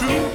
true.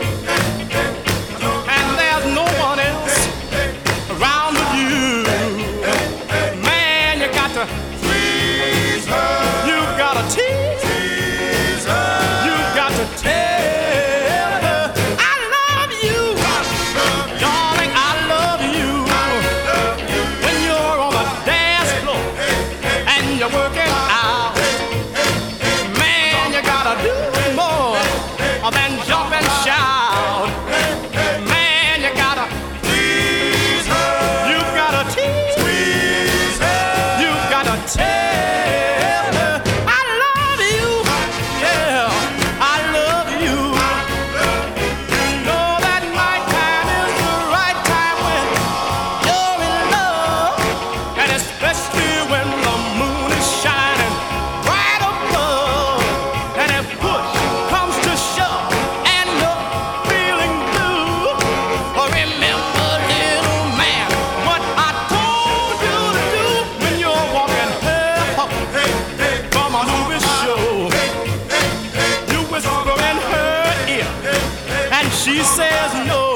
And there's no one else around with you. Man, you got to please her. You gotta tease her. You got to tell her I love you. Darling, I love you. When you're on the dance floor and you're working out, man, you gotta do more than jump and shout. Man, you gotta please her. You gotta tease her. You gotta tell her I love you. Yeah, I love you. You know that nighttime is the right time when you're in love, and especially when the moon is shining right above. And if push comes to shove and you're feeling blue, remember, little man, what I told you to do when you're walking her home from a movie show. You whisper in her ear, and she says no.